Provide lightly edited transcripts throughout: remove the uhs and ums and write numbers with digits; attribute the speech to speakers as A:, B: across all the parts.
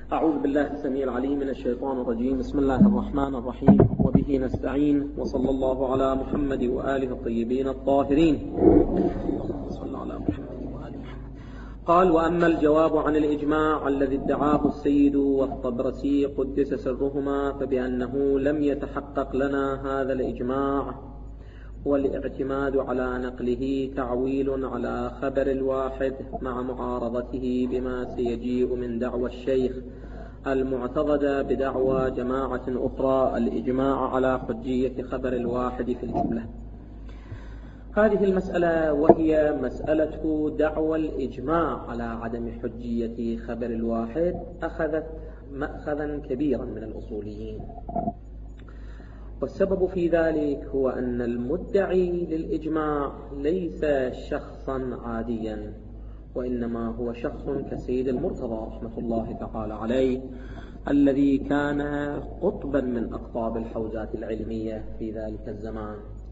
A: أعوذ بالله السميع العليم من الشيطان الرجيم. بسم الله الرحمن الرحيم، وبه نستعين، وصلى الله على محمد وآله الطيبين الطاهرين. صلى على محمد وآله محمد. قال: وأما الجواب عن الإجماع الذي ادعاه السيد والطبرسي قدس سرهما فبأنه لم يتحقق لنا هذا الإجماع، والاعتماد على نقله تعويل على خبر الواحد مع معارضته بما سيجيء من دعوى الشيخ المعتضدة بدعوى جماعة أخرى الإجماع على حجية خبر الواحد في الجملة. هذه المسألة وهي مسألة دعوى الإجماع على عدم حجية خبر الواحد أخذت مأخذا كبيرا من الأصوليين، والسبب في ذلك هو أن المدعي للإجماع ليس شخصا عاديا، وإنما هو شخص كسيد المرتضى رحمة الله تعالى عليه، الذي كان قطبا من أقطاب الحوزات العلمية في ذلك الزمان،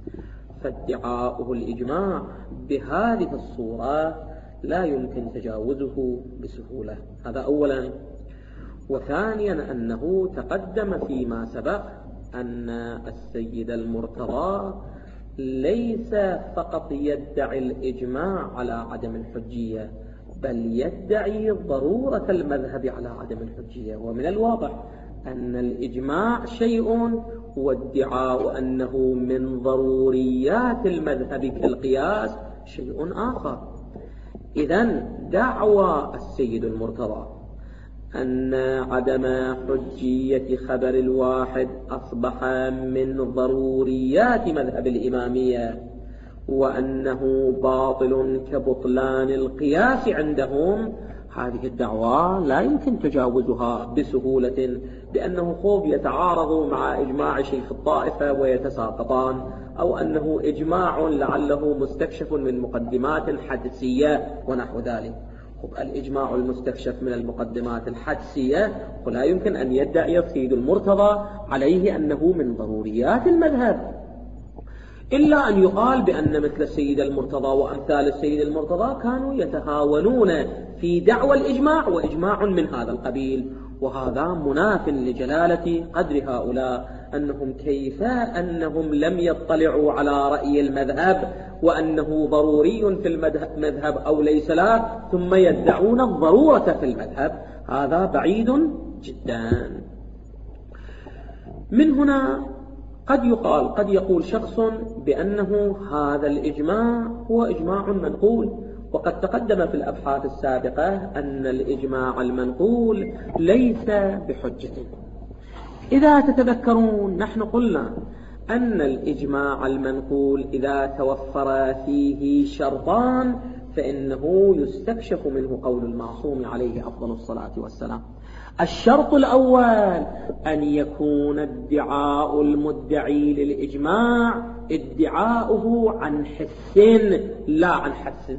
A: فادعاؤه الإجماع بهذه الصورة لا يمكن تجاوزه بسهولة. هذا أولا. وثانيا أنه تقدم فيما سبق أن السيد المرتضى ليس فقط يدعي الإجماع على عدم الحجية، بل يدعي ضرورة المذهب على عدم الحجية. ومن الواضح أن الإجماع شيء، وادعاء أنه من ضروريات المذهب كالقياس شيء آخر. إذن دعوى السيد المرتضى أن عدم حجية خبر الواحد أصبح من ضروريات مذهب الإمامية، وأنه باطل كبطلان القياس عندهم، هذه الدعوة لا يمكن تجاوزها بسهولة، لأنه خوف يتعارض مع إجماع شيخ الطائفة ويتساقطان، أو أنه إجماع لعله مستكشف من مقدمات حدسية ونحو ذلك. الإجماع المستكشف من المقدمات الحدسية ولا يمكن أن يدعي السيد المرتضى عليه أنه من ضروريات المذهب، إلا أن يقال بأن مثل السيد المرتضى وأمثال السيد المرتضى كانوا يتهاونون في دعوى الإجماع، وإجماع من هذا القبيل. وهذا مناف لجلالة قدر هؤلاء، أنهم كيف أنهم لم يطلعوا على رأي المذهب وأنه ضروري في المذهب أو ليس لا، ثم يدعون الضرورة في المذهب. هذا بعيد جدا. من هنا قد يقول شخص بأنه هذا الإجماع هو إجماع منقول، وقد تقدم في الأبحاث السابقة أن الإجماع المنقول ليس بحجة. إذا تتذكرون نحن قلنا أن الإجماع المنقول إذا توفر فيه شرطان فإنه يستكشف منه قول المعصوم عليه أفضل الصلاة والسلام. الشرط الأول أن يكون ادعاء المدعي للإجماع ادعاؤه عن حس لا عن حس،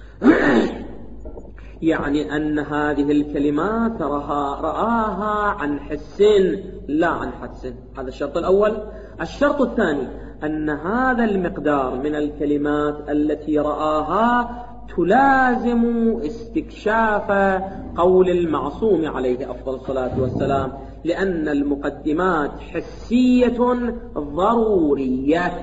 A: يعني أن هذه الكلمات رآها عن حس لا عن حس. هذا الشرط الأول. الشرط الثاني أن هذا المقدار من الكلمات التي رآها تلازم استكشاف قول المعصوم عليه أفضل الصلاة والسلام، لأن المقدمات حسية ضرورية.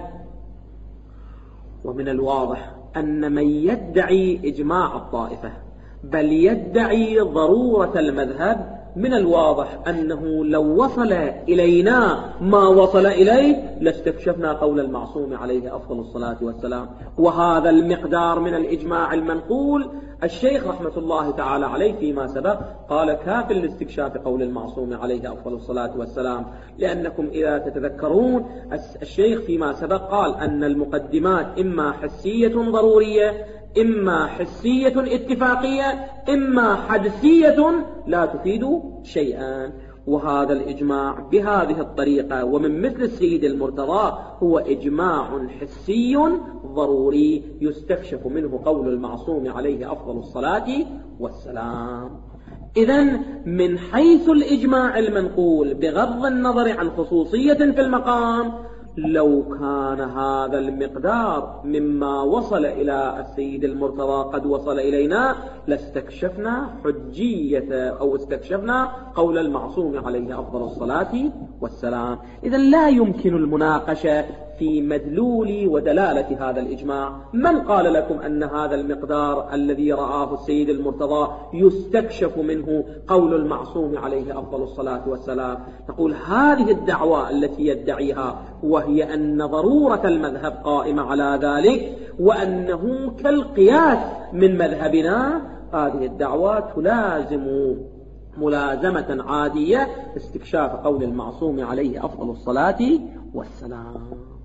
A: ومن الواضح أن من يدعي إجماع الطائفة بل يدعي ضرورة المذهب، من الواضح أنه لو وصل إلينا ما وصل إليه لاستكشفنا قول المعصوم عليه أفضل الصلاة والسلام. وهذا المقدار من الإجماع المنقول الشيخ رحمة الله تعالى عليه فيما سبق قال كاف لاستكشاف قول المعصوم عليه أفضل الصلاة والسلام، لأنكم إذا تتذكرون الشيخ فيما سبق قال أن المقدمات إما حسية ضرورية، إما حسية اتفاقية، إما حدسية لا تفيد شيئا. وهذا الإجماع بهذه الطريقة ومن مثل السيد المرتضى هو إجماع حسي ضروري يستكشف منه قول المعصوم عليه أفضل الصلاة والسلام. إذن من حيث الإجماع المنقول بغض النظر عن خصوصية في المقام لو كان هذا المقدار مما وصل إلى السيد المرتضى قد وصل إلينا لاستكشفنا حجية أو استكشفنا قول المعصوم عليه أفضل الصلاة والسلام. إذن لا يمكن المناقشة في مدلول ودلالة هذا الإجماع. من قال لكم أن هذا المقدار الذي رآه السيد المرتضى يستكشف منه قول المعصوم عليه أفضل الصلاة والسلام؟ نقول هذه الدعوة التي يدعيها وهي أن ضرورة المذهب قائمة على ذلك وأنه كالقياس من مذهبنا، هذه الدعوة تلازم ملازمة عادية استكشاف قول المعصوم عليه أفضل الصلاة والسلام.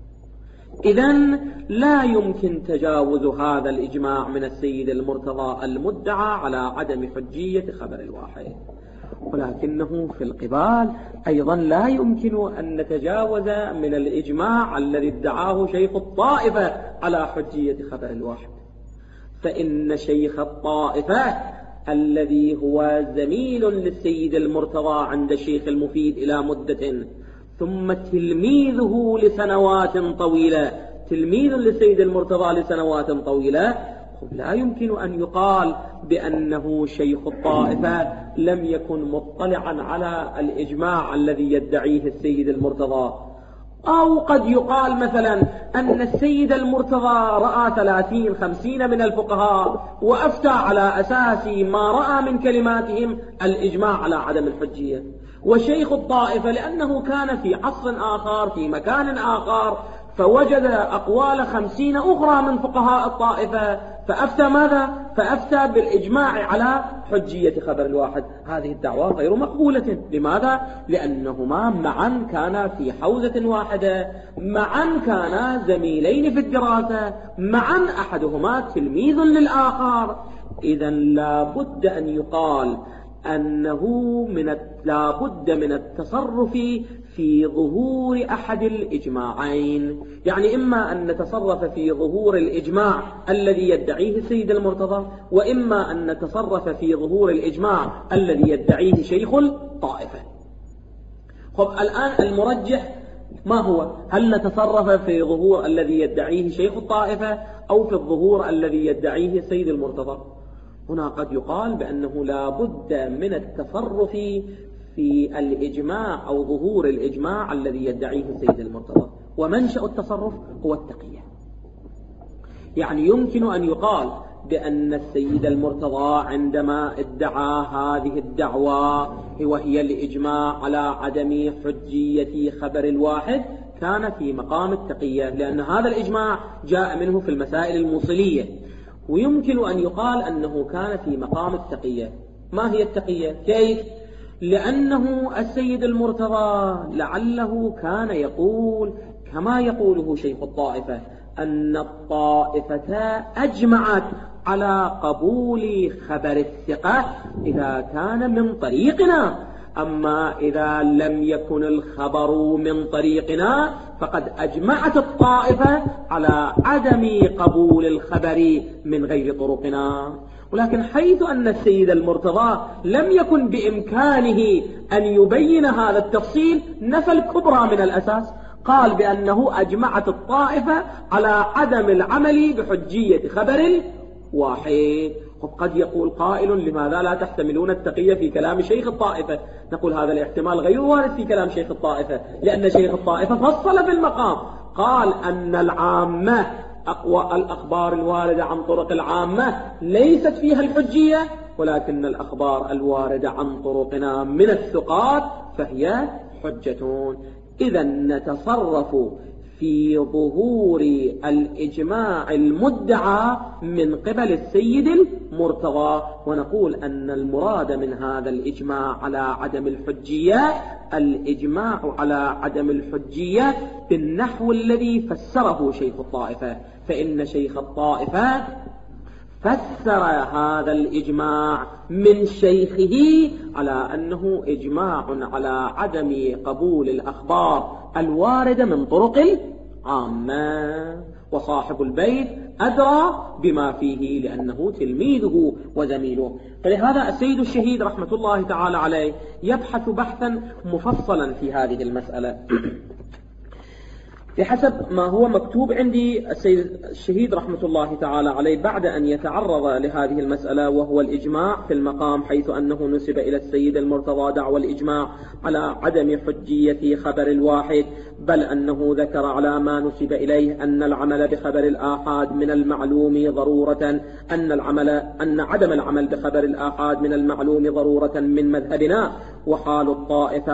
A: إذن لا يمكن تجاوز هذا الإجماع من السيد المرتضى المدعى على عدم حجية خبر الواحد، ولكنه في القبال أيضا لا يمكن أن نتجاوز من الإجماع الذي ادعاه شيخ الطائفة على حجية خبر الواحد. فإن شيخ الطائفة الذي هو زميل للسيد المرتضى عند الشيخ المفيد إلى مدة، ثم تلميذه لسنوات طويلة، تلميذ للسيد المرتضى لسنوات طويلة، لا يمكن أن يقال بأنه شيخ الطائفة لم يكن مطلعا على الإجماع الذي يدعيه السيد المرتضى. أو قد يقال مثلا أن السيد المرتضى رأى 30-50 من الفقهاء وأفتى على أساس ما رأى من كلماتهم الإجماع على عدم الحجية، وشيخ الطائفة لأنه كان في عصر آخر في مكان آخر فوجد أقوال 50 أخرى من فقهاء الطائفة فأفتى ماذا؟ فأفتى بالإجماع على حجية خبر الواحد. هذه الدعوة غير مقبولة. لماذا؟ لأنهما معا كانا في حوزة واحدة، معا كانا زميلين في الدراسة، معا أحدهما تلميذ للآخر. إذن لا بد أن يقال أنه لا بد من التصرف في ظهور أحد الإجماعين، يعني إما أن نتصرف في ظهور الإجماع الذي يدعيه السيد المرتضى، وإما أن نتصرف في ظهور الإجماع الذي يدعيه شيخ الطائفة. خب الآن المرجح ما هو؟ هل نتصرف في ظهور الذي يدعيه شيخ الطائفة أو في الظهور الذي يدعيه السيد المرتضى؟ هنا قد يقال بأنه لا بد من التصرف في الإجماع أو ظهور الإجماع الذي يدعيه السيد المرتضى، ومنشأ التصرف هو التقية. يعني يمكن أن يقال بأن السيد المرتضى عندما ادعى هذه الدعوة وهي الإجماع على عدم حجية خبر الواحد كان في مقام التقية، لأن هذا الإجماع جاء منه في المسائل الموصلية، ويمكن أن يقال أنه كان في مقام التقية. ما هي التقية؟ كيف؟ لأنه السيد المرتضى لعله كان يقول كما يقوله شيخ الطائفة أن الطائفة أجمعت على قبول خبر الثقة إذا كان من طريقنا، أما إذا لم يكن الخبر من طريقنا فقد أجمعت الطائفة على عدم قبول الخبر من غير طرقنا. ولكن حيث أن السيد المرتضى لم يكن بإمكانه أن يبين هذا التفصيل نفى الكبرى من الأساس، قال بأنه أجمعت الطائفة على عدم العمل بحجية خبر واحد. وقد يقول قائل لماذا لا تحتملون التقية في كلام شيخ الطائفة؟ نقول هذا الاحتمال غير وارد في كلام شيخ الطائفة، لأن شيخ الطائفة فصل في المقام، قال أن العامة الأخبار الواردة عن طرق العامة ليست فيها الحجية، ولكن الأخبار الواردة عن طرقنا من الثقات فهي حجة. إذا نتصرف في ظهور الإجماع المدعى من قبل السيد المرتضى، ونقول أن المراد من هذا الإجماع على عدم الحجية الإجماع على عدم الحجية بالنحو الذي فسره شيخ الطائفة، فإن شيخ الطائفة فسر هذا الإجماع من شيخه على أنه إجماع على عدم قبول الأخبار الواردة من طرق العامة، وصاحب البيت أدرى بما فيه لأنه تلميذه وزميله. فلهذا السيد الشهيد رحمة الله تعالى عليه يبحث بحثا مفصلا في هذه المسألة. بحسب ما هو مكتوب عندي السيد الشهيد رحمة الله تعالى عليه بعد أن يتعرض لهذه المسألة وهو الإجماع في المقام، حيث أنه نسب إلى السيد المرتضى دعوى الإجماع على عدم حجية خبر الواحد، بل أنه ذكر على ما نسب إليه أن العمل بخبر الآحاد من المعلوم ضرورة أن عدم العمل بخبر الآحاد من المعلوم ضرورة من مذهبنا، وحال الطائفة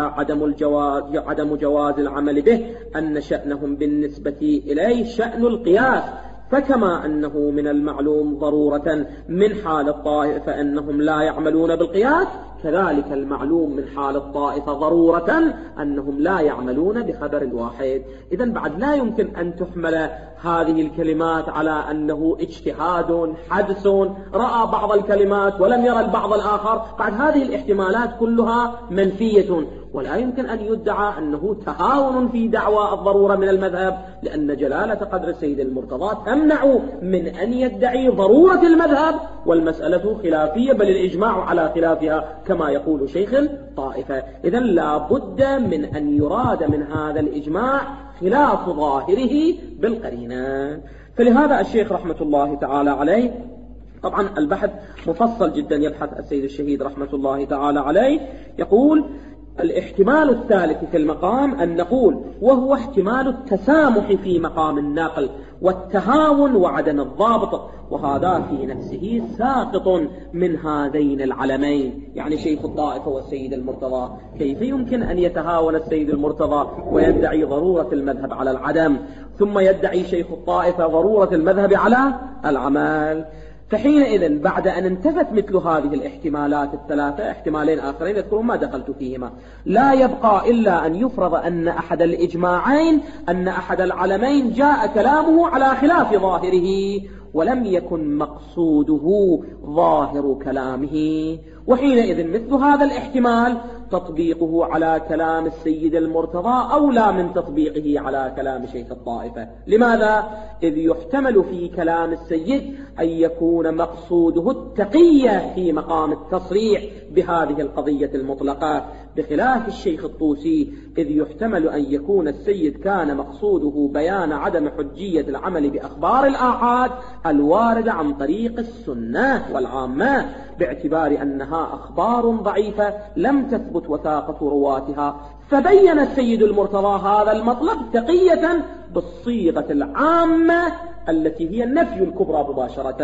A: عدم جواز العمل به، أن شأنهم بالنسبة إليه شأن القياس، فكما أنه من المعلوم ضرورة من حال الطائفة أنهم لا يعملون بالقياس، كذلك المعلوم من حال الطائفة ضرورة أنهم لا يعملون بخبر الواحد. إذن بعد لا يمكن أن تحمل هذه الكلمات على أنه اجتهاد حدث رأى بعض الكلمات ولم يرى البعض الآخر، بعد هذه الاحتمالات كلها منفية، ولا يمكن أن يدعى أنه تهاون في دعوى الضرورة من المذهب، لأن جلالة قدر السيد المرتضى تمنع من أن يدعي ضرورة المذهب، والمسألة خلافية بل الإجماع على خلافها كما يقول شيخ الطائفة. إذن لا بد من أن يراد من هذا الإجماع خلاف ظاهره بالقرينة. فلهذا الشيخ رحمة الله تعالى عليه، طبعا البحث مفصل جدا يبحث السيد الشهيد رحمة الله تعالى عليه، يقول الاحتمال الثالث في المقام أن نقول وهو احتمال التسامح في مقام النقل والتهاون وعدم الضابط، وهذا في نفسه ساقط من هذين العلمين، يعني شيخ الطائفة والسيد المرتضى. كيف يمكن أن يتهاون السيد المرتضى ويدعي ضرورة المذهب على العدم، ثم يدعي شيخ الطائفة ضرورة المذهب على العمل؟ فحينئذ بعد أن انتفت مثل هذه الاحتمالات الثلاثة، احتمالين آخرين يذكرون ما دخلت فيهما، لا يبقى إلا أن يفرض أن أحد الإجماعين أن أحد العلمين جاء كلامه على خلاف ظاهره ولم يكن مقصوده ظاهر كلامه، وحينئذ مثل هذا الاحتمال تطبيقه على كلام السيد المرتضى أولى من تطبيقه على كلام شيخ الطائفة. لماذا؟ إذ يحتمل في كلام السيد أن يكون مقصوده التقية في مقام التصريح بهذه القضية المطلقة، بخلاف الشيخ الطوسي إذ يحتمل أن يكون السيد كان مقصوده بيان عدم حجية العمل بأخبار الآحاد الواردة عن طريق السنة والعامة، باعتبار أنها أخبار ضعيفة لم تثبت وثاقة رواتها، فبين السيد المرتضى هذا المطلب تقية بالصيغة العامة التي هي النفي الكبرى مباشرة،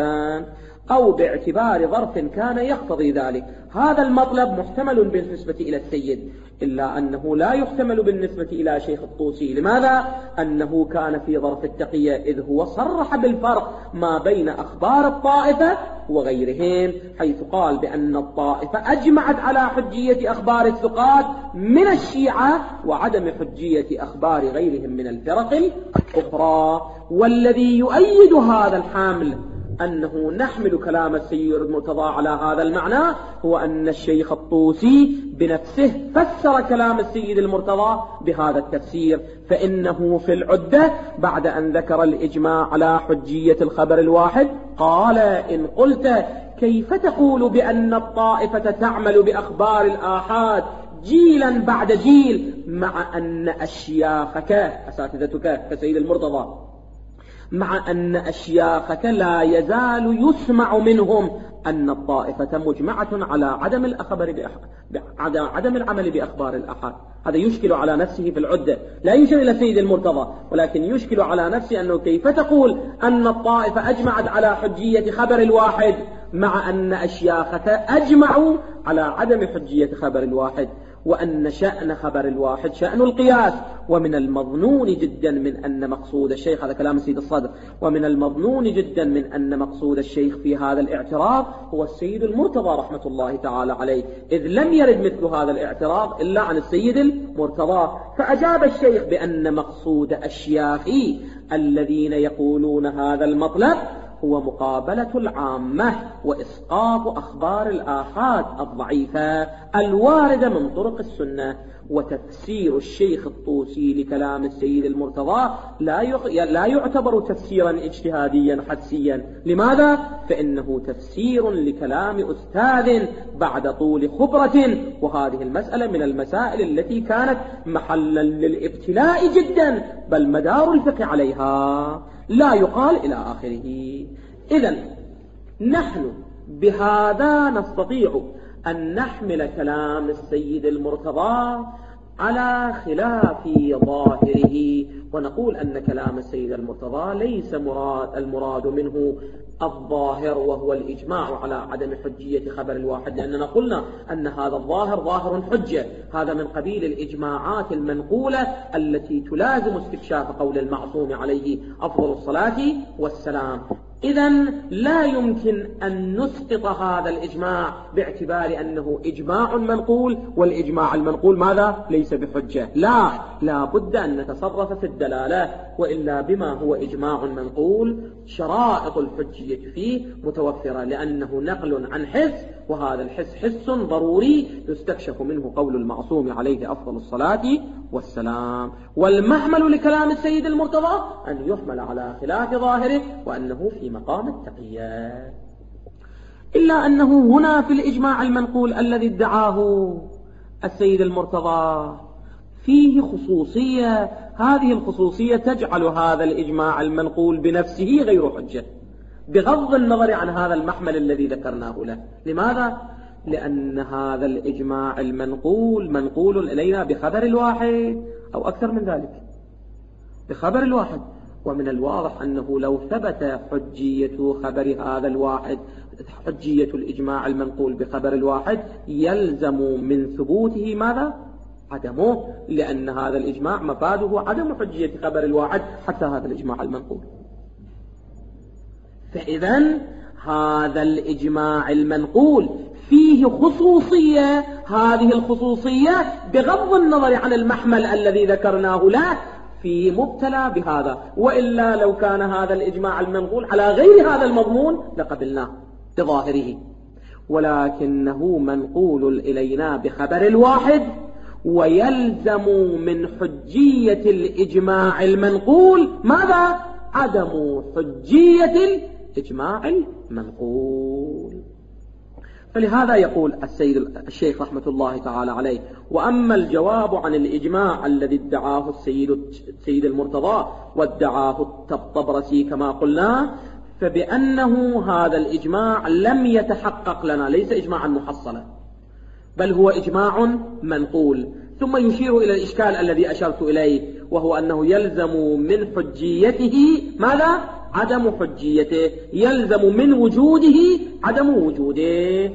A: أو باعتبار ظرف كان يقتضي ذلك. هذا المطلب محتمل بالنسبة إلى السيد، إلا أنه لا يحتمل بالنسبة إلى شيخ الطوسي. لماذا؟ أنه كان في ظرف التقية، إذ هو صرح بالفرق ما بين أخبار الطائفة وغيرهم، حيث قال بأن الطائفة أجمعت على حجية أخبار الثقات من الشيعة وعدم حجية أخبار غيرهم من الفرق الأخرى. والذي يؤيد هذا الحمل أنه نحمل كلام السيد المرتضى على هذا المعنى هو أن الشيخ الطوسي بنفسه فسر كلام السيد المرتضى بهذا التفسير، فإنه في العدة بعد أن ذكر الإجماع على حجية الخبر الواحد قال: إن قلت كيف تقول بأن الطائفة تعمل بأخبار الآحاد جيلا بعد جيل، مع أن أشياخك أساتذتك كسيد المرتضى مع أن أشياخك لا يزال يسمع منهم أن الطائفة مجمعة على عدم العمل بأخبار الآحاد. هذا يشكل على نفسه في العدة، لا يشير إلى سيد المرتضى، ولكن يشكل على نفسه أنه كيف تقول أن الطائفة أجمعت على حجية خبر الواحد مع أن أشياخك أجمعوا على عدم حجية خبر الواحد، وأن شأن خبر الواحد شأن القياس. ومن المظنون جدا من أن مقصود الشيخ، هذا كلام سيد الصدر، ومن المظنون جدا من أن مقصود الشيخ في هذا الاعتراض هو السيد المرتضى رحمة الله تعالى عليه، إذ لم يرد مثل هذا الاعتراض إلا عن السيد المرتضى. فأجاب الشيخ بأن مقصود أشياخي الذين يقولون هذا المطلب هو مقابلة العامة وإسقاط أخبار الآحاد الضعيفة الواردة من طرق السنة، وتفسير الشيخ الطوسي لكلام السيد المرتضى لا يعتبر تفسيرا اجتهاديا حدسيا. لماذا؟ فإنه تفسير لكلام أستاذ بعد طول خبرة، وهذه المسألة من المسائل التي كانت محلا للابتلاء جدا، بل مدار الفقه عليها لا يقال إلى آخره. إذن نحن بهذا نستطيع أن نحمل كلام السيد المرتضى على خلاف ظاهره، ونقول أن كلام السيد المرتضى ليس المراد منه الظاهر وهو الإجماع على عدم حجية خبر الواحد، لأننا قلنا أن هذا الظاهر ظاهر حجة، هذا من قبيل الإجماعات المنقولة التي تلازم استكشاف قول المعصوم عليه أفضل الصلاة والسلام. إذن لا يمكن أن نسقط هذا الإجماع باعتبار أنه إجماع منقول، والإجماع المنقول ماذا؟ ليس بحجة. لا بد أن نتصرف في الدلالة، وإلا بما هو إجماع منقول شرائط الحجية فيه متوفرة، لأنه نقل عن حس، وهذا الحس حس ضروري يستكشف منه قول المعصوم عليه أفضل الصلاة والسلام. والمحمل لكلام السيد المرتضى أن يحمل على خلاف ظاهره، وأنه في مقام التقية. إلا أنه هنا في الإجماع المنقول الذي ادعاه السيد المرتضى فيه خصوصية، هذه الخصوصية تجعل هذا الإجماع المنقول بنفسه غير حجة، بغض النظر عن هذا المحمل الذي ذكرناه له. لماذا؟ لأن هذا الإجماع المنقول منقول إلينا بخبر الواحد أو أكثر من ذلك، بخبر الواحد، ومن الواضح أنه لو ثبت حجية خبر هذا الواحد، حجية الإجماع المنقول بخبر الواحد، يلزم من ثبوته ماذا؟ عدمه، لأن هذا الإجماع مفاده عدم حجية خبر الواحد حتى هذا الإجماع المنقول. فإذن هذا الإجماع المنقول فيه خصوصية، هذه الخصوصية بغض النظر عن المحمل الذي ذكرناه له في مبتلى بهذا، وإلا لو كان هذا الإجماع المنقول على غير هذا المضمون لقبلناه بظاهره، ولكنه منقول إلينا بخبر الواحد، ويلزم من حجية الإجماع المنقول ماذا؟ عدم حجية الإجماع المنقول. فلهذا يقول الشيخ رحمة الله تعالى عليه: وأما الجواب عن الإجماع الذي ادعاه السيد المرتضى وادعاه الطبرسي كما قلنا، فبأنه هذا الإجماع لم يتحقق لنا، ليس إجماعا محصلا، بل هو إجماع منقول. ثم يشير إلى الإشكال الذي أشرت إليه، وهو أنه يلزم من حجيته ماذا؟ عدم حجيته، يلزم من وجوده عدم وجوده،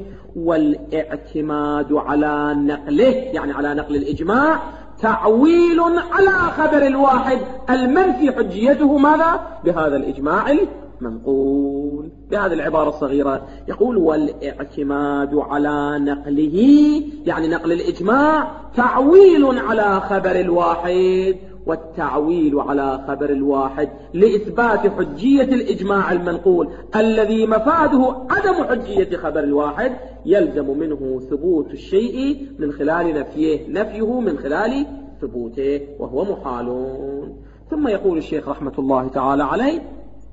A: والاعتماد على نقله، يعني على نقل الإجماع، تعويل على خبر الواحد المنفي حجيته ماذا؟ بهذا الإجماع المنقول. بهذه العبارة الصغيرة يقول: والاعتماد على نقله، يعني نقل الإجماع، تعويل على خبر الواحد، والتعويل على خبر الواحد لإثبات حجية الإجماع المنقول الذي مفاده عدم حجية خبر الواحد، يلزم منه ثبوت الشيء من خلال نفيه من خلال ثبوته، وهو محال. ثم يقول الشيخ رحمة الله تعالى عليه: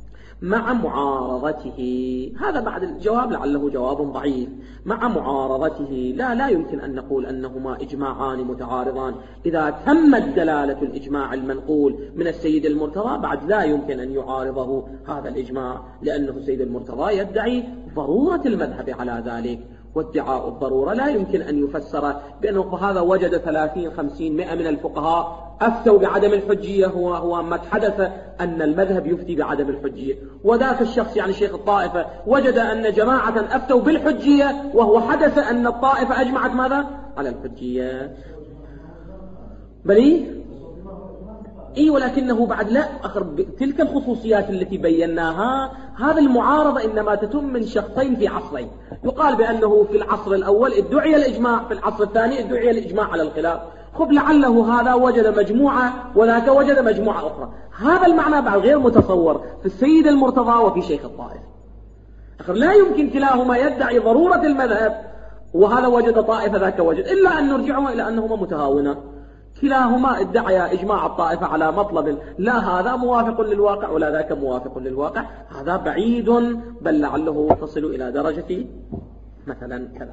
A: مع معارضته، هذا بعد الجواب لعله جواب ضعيف، مع معارضته لا يمكن أن نقول أنهما إجماعان متعارضان. إذا تمت دلالة الإجماع المنقول من السيد المرتضى بعد لا يمكن أن يعارضه هذا الإجماع، لأنه السيد المرتضى يدعي ضرورة المذهب على ذلك، وادعاء الضرورة لا يمكن أن يفسر بأنه هذا وجد 30 50 100 من الفقهاء أفتوا بعدم الحجية، هو ما حدث أن المذهب يفتي بعدم الحجية، وذاك الشخص يعني شيخ الطائفة وجد أن جماعة أفتوا بالحجية، وهو حدث أن الطائفة أجمعت ماذا؟ على الحجية. بلي ولكنه بعد لا تلك الخصوصيات التي بيناها، هذا المعارضة إنما تتم من شخصين في عصرين. يقال بأنه في العصر الأول ادعي الإجماع، في العصر الثاني ادعي الإجماع على الخلاف. خب لعله هذا وجد مجموعة وذاك وجد مجموعة أخرى. هذا المعنى بعد غير متصور في السيد المرتضى وفي شيخ الطائفة. لا يمكن كلاهما يدعي ضرورة المذهب وهذا وجد طائفة ذاك وجد، إلا أن نرجعه إلى أنهما متهاونا. كلاهما ادعي إجماع الطائفة على مطلب لا هذا موافق للواقع ولا ذاك موافق للواقع، هذا بعيد، بل لعله تصل إلى درجة مثلا كذا.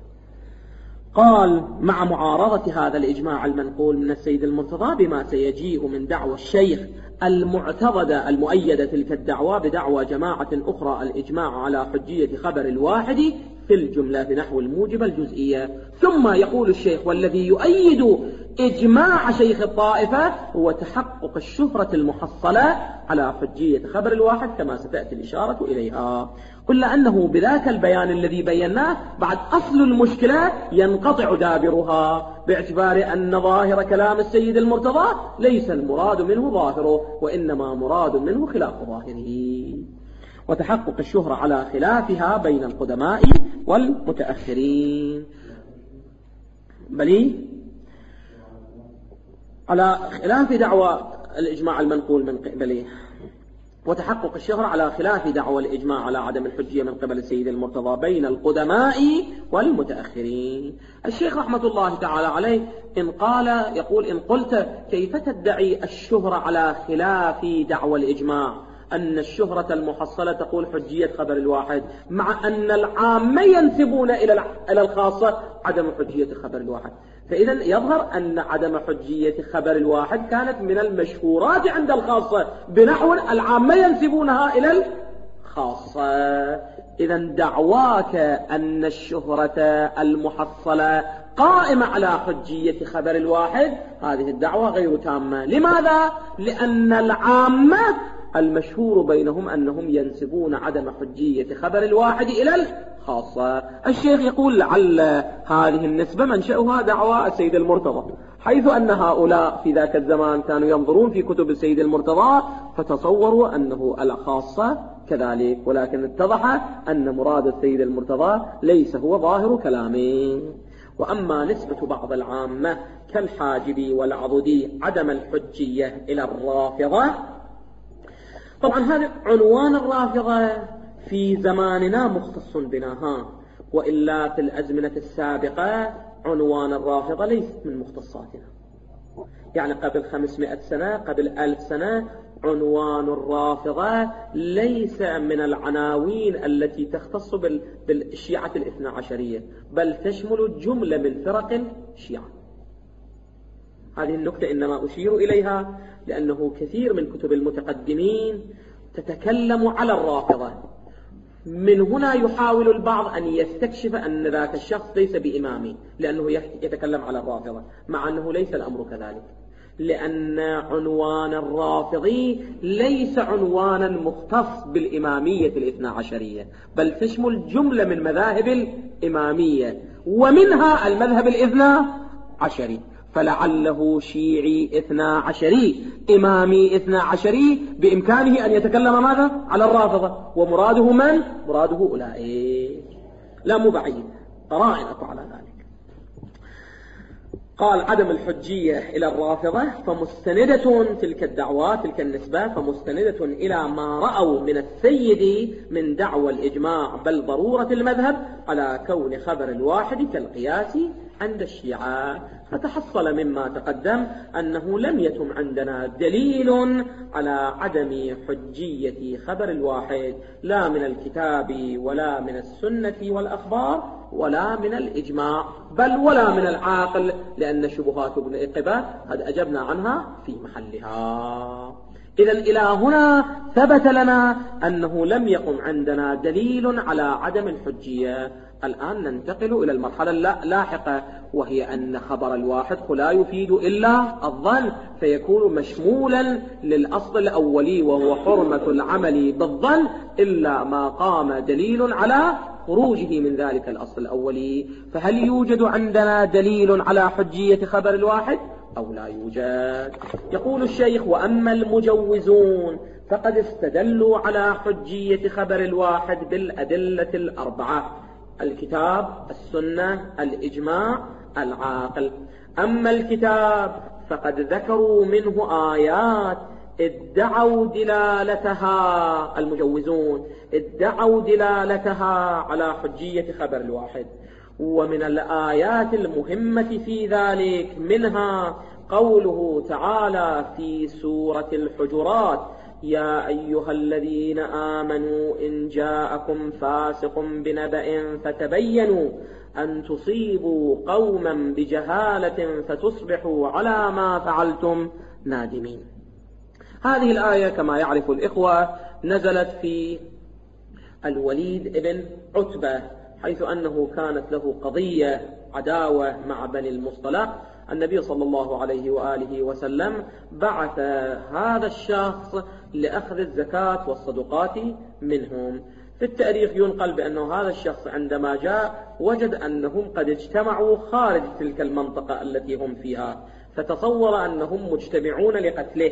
A: قال: مع معارضة هذا الإجماع المنقول من السيد المرتضى بما سيجيء من دعوى الشيخ المعتضدة المؤيدة تلك الدعوى بدعوى جماعة أخرى الإجماع على حجية خبر الواحد في الجملة بنحو الموجب الجزئية. ثم يقول الشيخ: والذي يؤيد إجماع شيخ الطائفة هو تحقق الشهرة المحصلة على حجية خبر الواحد كما ستأتي الإشارة إليها. قلنا أنه بذاك البيان الذي بيناه بعد أصل المشكلة ينقطع دابرها، باعتبار أن ظاهر كلام السيد المرتضى ليس المراد منه ظاهره، وإنما مراد منه خلاف ظاهره. وتحقق الشهرة على خلافها بين القدماء والمتأخرين، بل على خلاف دعوى الإجماع المنقول من قبله، وتحقق الشهرة على خلاف دعوى الإجماع على عدم الحجية من قبل السيد المرتضى بين القدماء والمتأخرين. الشيخ رحمة الله تعالى عليه يقول: إن قلت كيف تدعي الشهرة على خلاف دعوى الإجماع، أن الشهرة المحصلة تقول حجية خبر الواحد، مع أن العامة ينسبون إلى الخاصة عدم حجية خبر الواحد، فإذا يظهر أن عدم حجية خبر الواحد كانت من المشهورات عند الخاصة، بنحو العامة ينسبونها إلى الخاصة. إذا دعواك أن الشهرة المحصلة قائمة على حجية خبر الواحد، هذه الدعوة غير تامة. لماذا؟ لأن العامة المشهور بينهم أنهم ينسبون عدم حجية خبر الواحد إلى الخاصة. الشيخ يقول: لعل هذه النسبة منشأها دعوى السيد المرتضى، حيث أن هؤلاء في ذاك الزمان كانوا ينظرون في كتب السيد المرتضى فتصوروا أنه الخاصة كذلك، ولكن اتضح أن مراد السيد المرتضى ليس هو ظاهر كلامه. وأما نسبة بعض العامة كالحاجبي والعضدي عدم الحجية إلى الرافضة، طبعا هذا عنوان الرافضة في زماننا مختص بنا، وإلا في الأزمنة السابقة عنوان الرافضة ليس من مختصاتنا. يعني قبل 500 سنة، قبل 1000 سنة، عنوان الرافضة ليس من العناوين التي تختص بالشيعة الاثنى عشرية، بل تشمل جملة من فرق الشيعة. هذه النكتة إنما أشير إليها لأنه كثير من كتب المتقدمين تتكلم على الرافضة. من هنا يحاول البعض أن يستكشف أن ذاك الشخص ليس بإمامي لأنه يتكلم على الرافضة، مع أنه ليس الأمر كذلك، لأن عنوان الرافضي ليس عنوانا مختص بالإمامية الاثنى عشرية، بل تشمل جملة من مذاهب الإمامية، ومنها المذهب الاثنى عشري. فلعله شيعي اثنى عشري إمامي اثنى عشري بإمكانه أن يتكلم ماذا؟ على الرافضة، ومراده من؟ مراده أولئك، لا مبعيد، قرائن على ذلك. قال: عدم الحجية إلى الرافضة فمستندة تلك الدعوات، تلك النسبة، فمستندة إلى ما رأوا من السيد من دعوى الإجماع بل ضرورة المذهب على كون خبر الواحد كالقياس عند الشيعة. فتحصل مما تقدم أنه لم يتم عندنا دليل على عدم حجية خبر الواحد، لا من الكتاب ولا من السنة والأخبار ولا من الإجماع، بل ولا من العاقل، لأن شبهات ابن إقبة قد أجبنا عنها في محلها. إذن إلى هنا ثبت لنا أنه لم يقم عندنا دليل على عدم الحجية. الآن ننتقل إلى المرحلة اللاحقة، وهي أن خبر الواحد لا يفيد إلا الظن، فيكون مشمولا للأصل الأولي وهو حرمة العمل بالظن إلا ما قام دليل على خروجه من ذلك الأصل الأولي. فهل يوجد عندنا دليل على حجية خبر الواحد؟ أو لا يوجد. يقول الشيخ: وأما المجوزون فقد استدلوا على حجية خبر الواحد بالأدلة الأربعة: الكتاب، السنة، الإجماع، العاقل. أما الكتاب فقد ذكروا منه آيات ادعوا دلالتها، المجوزون ادعوا دلالتها على حجية خبر الواحد. ومن الآيات المهمة في ذلك منها قوله تعالى في سورة الحجرات: يا أيها الذين آمنوا إن جاءكم فاسق بنبأ فتبينوا أن تصيبوا قوما بجهالة فتصبحوا على ما فعلتم نادمين. هذه الآية كما يعرف الإخوة نزلت في الوليد ابن عتبة، حيث أنه كانت له قضية عداوة مع بني المصطلق. النبي صلى الله عليه وآله وسلم بعث هذا الشخص لأخذ الزكاة والصدقات منهم. في التاريخ ينقل بأنه هذا الشخص عندما جاء وجد أنهم قد اجتمعوا خارج تلك المنطقة التي هم فيها، فتصور أنهم مجتمعون لقتله،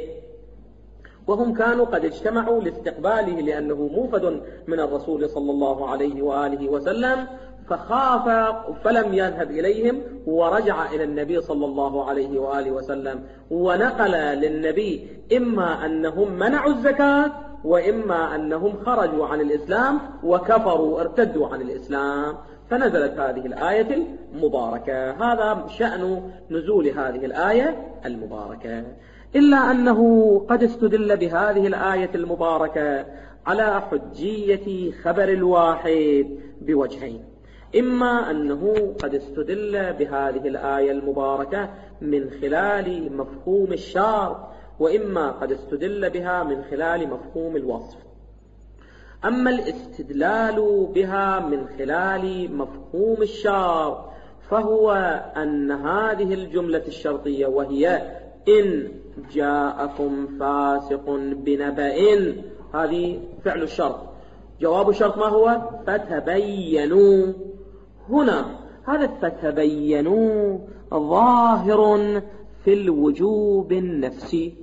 A: وهم كانوا قد اجتمعوا لاستقباله لأنه موفد من الرسول صلى الله عليه وآله وسلم، فخاف فلم يذهب إليهم، ورجع إلى النبي صلى الله عليه وآله وسلم ونقل للنبي إما أنهم منعوا الزكاة وإما أنهم خرجوا عن الإسلام وكفروا ارتدوا عن الإسلام، فنزلت هذه الآية المباركة. هذا شأن نزول هذه الآية المباركة. إلا أنه قد استدل بهذه الآية المباركة على حجية خبر الواحد بوجهين: إما أنه قد استدل بهذه الآية المباركة من خلال مفهوم الشرط، وإما قد استدل بها من خلال مفهوم الوصف. أما الاستدلال بها من خلال مفهوم الشرط فهو أن هذه الجملة الشرطية وهي إن جاءكم فاسق بنبأ، هذه فعل الشرط، جواب الشرط ما هو؟ فتبينوا. هنا هذا فتبينوا ظاهر في الوجوب النفسي،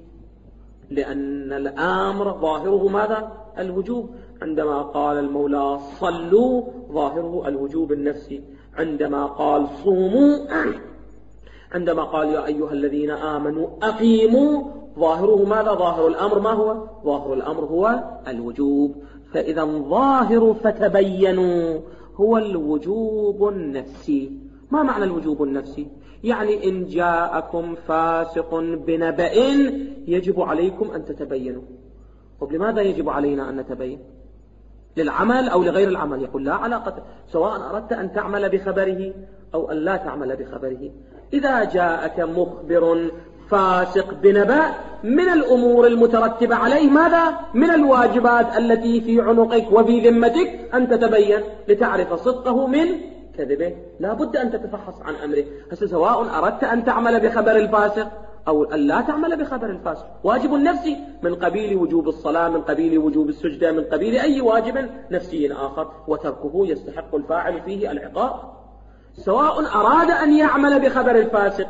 A: لأن الأمر ظاهره ماذا؟ الوجوب. عندما قال المولى صلوا ظاهره الوجوب النفسي، عندما قال صوموا، عندما قال يا أيها الذين آمنوا أقيموا ظاهره ماذا؟ ظاهر الأمر ما هو؟ ظاهر الأمر هو الوجوب. فإذا ظاهر فتبينوا هو الوجوب النفسي. ما معنى الوجوب النفسي؟ يعني إن جاءكم فاسق بنبأ يجب عليكم أن تتبينوا. طب لماذا يجب علينا أن نتبين؟ للعمل أو لغير العمل؟ يقول لا علاقة، سواء أردت أن تعمل بخبره أو أن لا تعمل بخبره. إذا جاءك مخبر فاسق بنبأ من الأمور المترتبة عليه ماذا؟ من الواجبات التي في عنقك وفي ذمتك أن تتبين لتعرف صدقه من كذبه. لا بد أن تتفحص عن أمره. سواء أردت أن تعمل بخبر الفاسق أو أن لا تعمل بخبر الفاسق، واجب نفسي من قبيل وجوب الصلاة، من قبيل وجوب السجدة، من قبيل أي واجب نفسي آخر، وتركه يستحق الفاعل فيه العقاب. سواء أراد أن يعمل بخبر الفاسق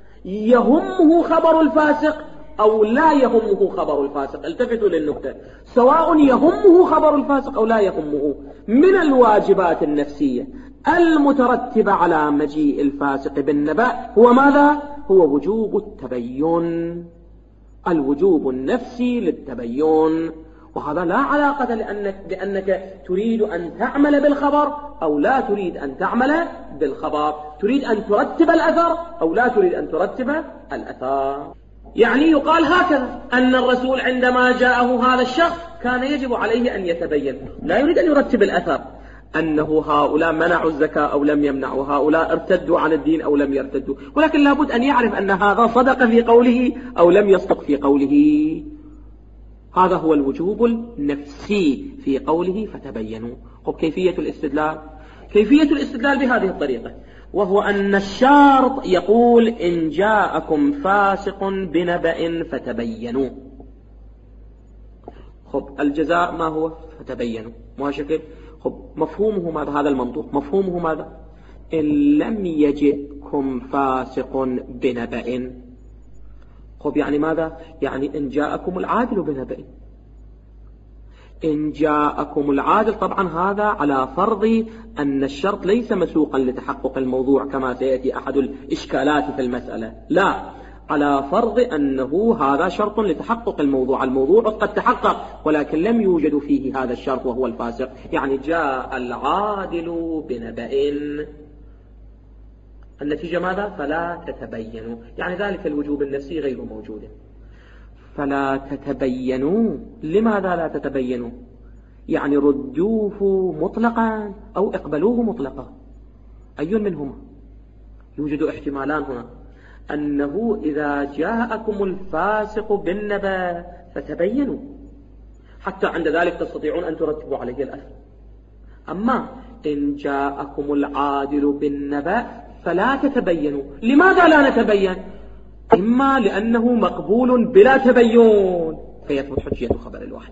A: يهمه خبر الفاسق أو لا يهمه خبر الفاسق، التفتوا للنقطة، سواء يهمه خبر الفاسق أو لا يهمه، من الواجبات النفسية المترتبة على مجيء الفاسق بالنبأ هو ماذا؟ هو وجوب التبين، الوجوب النفسي للتبين. وهذا لا علاقة بأنك تريد أن تعمل بالخبر أو لا تريد أن تعمل بالخبر، تريد أن ترتب الأثر أو لا تريد أن ترتب الأثر. يعني يقال هكذا أن الرسول عندما جاءه هذا الشخص كان يجب عليه أن يتبين، لا يريد أن يرتب الأثر، أنه هؤلاء منعوا الزكاة أو لم يمنعوا، هؤلاء ارتدوا عن الدين أو لم يرتدوا، ولكن لابد أن يعرف أن هذا صدق في قوله أو لم يصدق في قوله. هذا هو الوجوب النفسي في قوله فتبينوا. كيفية الاستدلال؟ كيفية الاستدلال بهذه الطريقة، وهو أن الشارط يقول إن جاءكم فاسق بنبأ فتبينوا. الجزاء ما هو؟ فتبينوا. ما شكل؟ مفهومه ماذا؟ هذا المنطوق مفهومه ماذا؟ إن لم يجئكم فاسق بنبأ، خب يعني ماذا؟ يعني إن جاءكم العادل بنبأ. إن جاءكم العادل، طبعا هذا على فرض أن الشرط ليس مسوقا لتحقق الموضوع كما سيأتي أحد الإشكالات في المسألة، لا، على فرض أنه هذا شرط لتحقق الموضوع. الموضوع قد تحقق ولكن لم يوجد فيه هذا الشرط وهو الفاسق. يعني جاء العادل بنبأ، النتيجة ماذا؟ فلا تتبينوا، يعني ذلك الوجوب النفسي غير موجود. فلا تتبينوا، لماذا لا تتبينوا؟ يعني ردوه مطلقا أو اقبلوه مطلقا، أي منهما؟ يوجد احتمالان هنا، أنه إذا جاءكم الفاسق بالنبأ فتبينوا، حتى عند ذلك تستطيعون أن ترتبوا عليه الأثم. أما إن جاءكم العادل بالنبأ فلا تتبينوا، لماذا لا نتبين؟ إما لأنه مقبول بلا تبين فيثبت حجية خبر الواحد،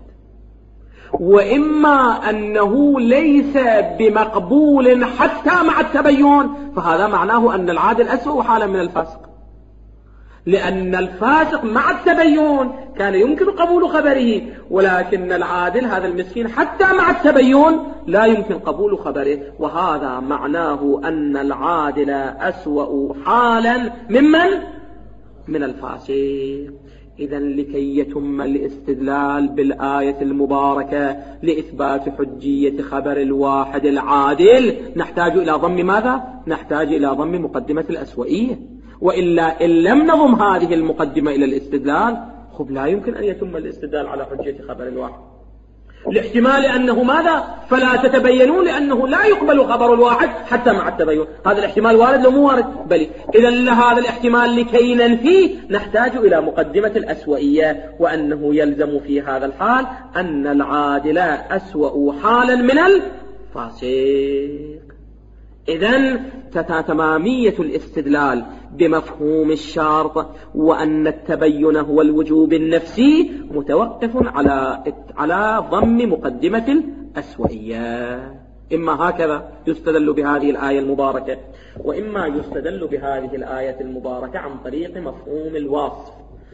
A: وإما أنه ليس بمقبول حتى مع التبين، فهذا معناه أن العادل أسوأ حالا من الفاسق، لأن الفاسق مع التبين كان يمكن قبول خبره، ولكن العادل هذا المسكين حتى مع التبين لا يمكن قبول خبره، وهذا معناه أن العادل أسوأ حالا من الفاسق. إذن لكي يتم الاستدلال بالآية المباركة لإثبات حجية خبر الواحد العادل نحتاج إلى ضم ماذا؟ نحتاج إلى ضم مقدمة الأسوئية، وإلا إن لم نضم هذه المقدمة إلى الاستدلال خب لا يمكن أن يتم الاستدلال على حجية خبر الواحد، لاحتمال أنه ماذا؟ فلا تتبينون، لأنه لا يقبل خبر الواحد حتى مع التبين. هذا الاحتمال وارد لو مو وارد؟ بلي. إذا لهذا الاحتمال لكي ننفيه نحتاج إلى مقدمة الأسوئية، وأنه يلزم في هذا الحال أن العادل أسوأ حالا من الفاسق. إذن تمامية الاستدلال بمفهوم الشرط وأن التبين هو الوجوب النفسي متوقف على ضم مقدمة الأسوئية. إما هكذا يستدل بهذه الآية المباركة، وإما يستدل بهذه الآية المباركة عن طريق مفهوم الوصف.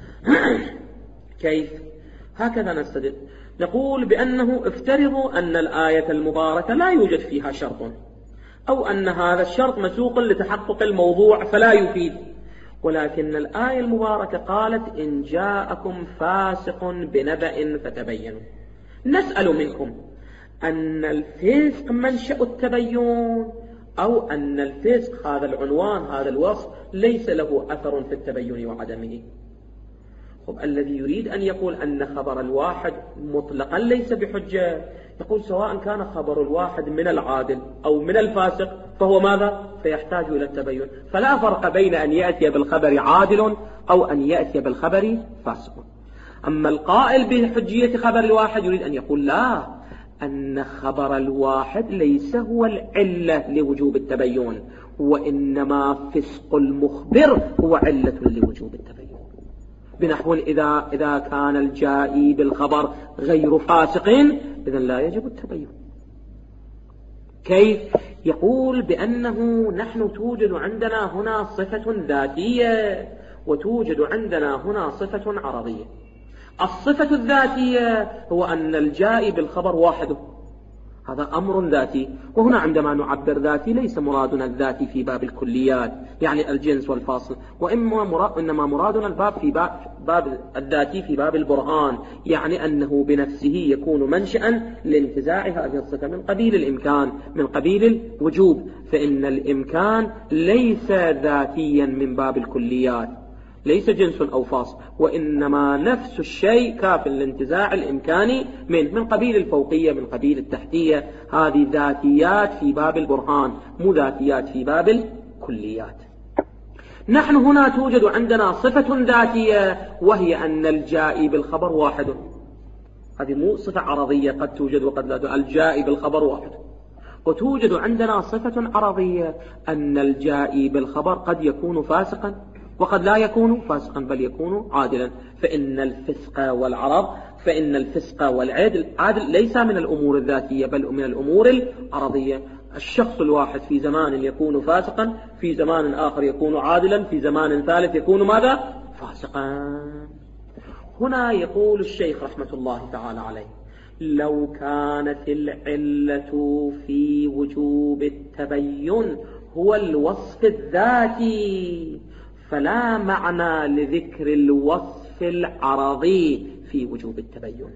A: كيف؟ هكذا نستدل، نقول بأنه افترضوا أن الآية المباركة لا يوجد فيها شرط، أو أن هذا الشرط مسوق لتحقق الموضوع فلا يفيد، ولكن الآية المباركة قالت إن جاءكم فاسق بنبأ فتبينوا. نسأل منكم أن الفسق منشأ التبين، أو أن الفسق هذا العنوان هذا الوصف ليس له أثر في التبين وعدمه؟ خب الذي يريد أن يقول أن خبر الواحد مطلقا ليس بحجة، يقول سواء كان خبر الواحد من العادل أو من الفاسق فهو ماذا؟ فيحتاج إلى التبين، فلا فرق بين أن يأتي بالخبر عادل أو أن يأتي بالخبر فاسق. أما القائل بحجية خبر الواحد يريد أن يقول لا، أن خبر الواحد ليس هو العلة لوجوب التبين، وإنما فسق المخبر هو علة لوجوب التبين، بنحو إذا كان الجائي بالخبر غير فاسق إذن لا يجب التبين. كيف؟ يقول بأنه نحن توجد عندنا هنا صفة ذاتية وتوجد عندنا هنا صفة عرضية. الصفة الذاتية هو أن الجائي بالخبر واحد، هذا أمر ذاتي، وهنا عندما نعبر ذاتي ليس مرادنا الذاتي في باب الكليات يعني الجنس والفاصل، وإنما مرادنا الباب في باب الذاتي في باب البرهان، يعني أنه بنفسه يكون منشأ لانتزاع هذه الصفة من قبيل الإمكان، من قبيل الوجوب، فإن الإمكان ليس ذاتيا من باب الكليات، ليس جنس أو فاصل، وإنما نفس الشيء كاف للانتزاع الإمكاني من قبيل الفوقية، من قبيل التحتية. هذه ذاتيات في باب البرهان، مو ذاتيات في باب الكليات. نحن هنا توجد عندنا صفة ذاتية وهي أن الجائي بالخبر واحد، هذه مو صفة عرضية قد توجد وقد لا توجد، الجائي بالخبر واحد. وتوجد عندنا صفة عرضية أن الجائي بالخبر قد يكون فاسقا وقد لا يكون فاسقا بل يكون عادلا، فإن الفسق والعدل ليس من الأمور الذاتية بل من الأمور العرضية. الشخص الواحد في زمان يكون فاسقا، في زمان آخر يكون عادلا، في زمان ثالث يكون ماذا؟ فاسقا. هنا يقول الشيخ رحمة الله تعالى عليه: لو كانت العلة في وجوب التبين هو الوصف الذاتي فلا معنى لذكر الوصف العرضي في وجوب التبين.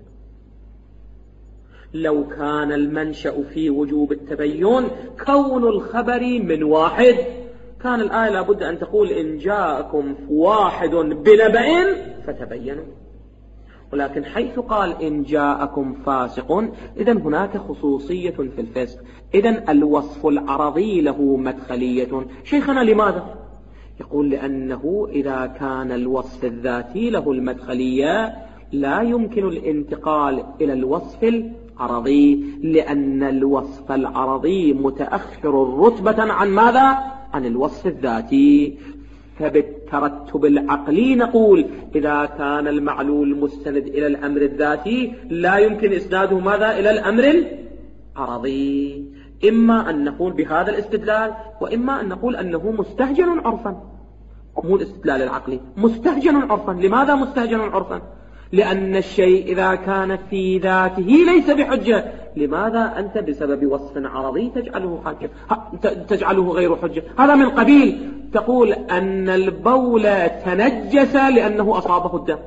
A: لو كان المنشأ في وجوب التبين كون الخبر من واحد كان الآية لابد أن تقول: إن جاءكم واحد بنبأ فتبينوا. ولكن حيث قال إن جاءكم فاسق إذن هناك خصوصية في الفسق، إذن الوصف العرضي له مدخلية. شيخنا لماذا؟ يقول: لأنه إذا كان الوصف الذاتي له المدخلية لا يمكن الانتقال إلى الوصف العرضي، لأن الوصف العرضي متأخر الرتبة عن ماذا؟ عن الوصف الذاتي. فبالترتب العقلي نقول: إذا كان المعلول مستند إلى الأمر الذاتي لا يمكن إسناده ماذا؟ إلى الأمر العرضي. إما أن نقول بهذا الاستدلال، وإما أن نقول أنه مستهجن عرفا. مو الاستدلال العقلي، مستهجن عرفا. لماذا مستهجن عرفا؟ لأن الشيء إذا كان في ذاته ليس بحجة، لماذا أنت بسبب وصف عرضي تجعله حجة، تجعله غير حجة؟ هذا من قبيل تقول أن البول تنجس لأنه أصابه الدم.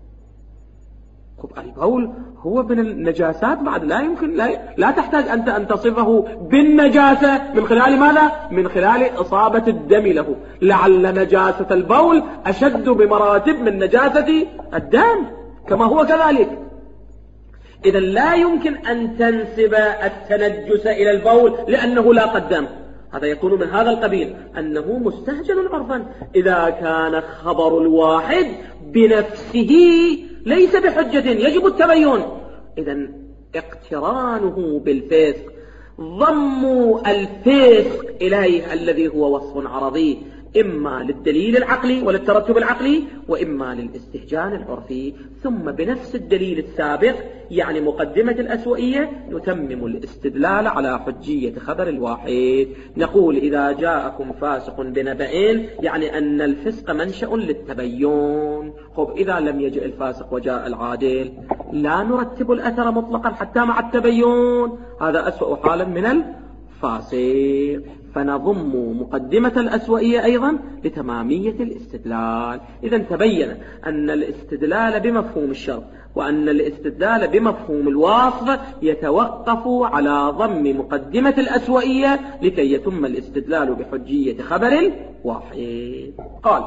A: البول هو من النجاسات، بعد لا يمكن لا تحتاج أنت أن تصفه بالنجاسة. من خلال ماذا؟ من خلال إصابة الدم له. لعل نجاسة البول أشد بمراتب من نجاسة الدم، كما هو كذلك. إذا لا يمكن أن تنسب التنجس إلى البول لأنه لا قدم. هذا يكون من هذا القبيل، أنه مستهجن عرفا. إذا كان خبر الواحد بنفسه ليس بحجة يجب التبين، إذا اقترانه بالفسق، ضم الفسق إليه الذي هو وصف عرضي، إما للدليل العقلي وللترتب العقلي، وإما للاستهجان العرفي. ثم بنفس الدليل السابق، يعني مقدمة الأسوئية، نتمم الاستدلال على حجية خبر الواحد. نقول: إذا جاءكم فاسق بنبأ، يعني أن الفسق منشأ للتبين. إذا لم يجئ الفاسق وجاء العادل لا نرتب الأثر مطلقا حتى مع التبين، هذا أسوأ حالا من الفاسق. فنضم مقدمة الأسوئية أيضا لتمامية الاستدلال. إذا تبين أن الاستدلال بمفهوم الشرط وأن الاستدلال بمفهوم الوصف يتوقف على ضم مقدمة الأسوئية لكي يتم الاستدلال بحجية خبر واحد. قال: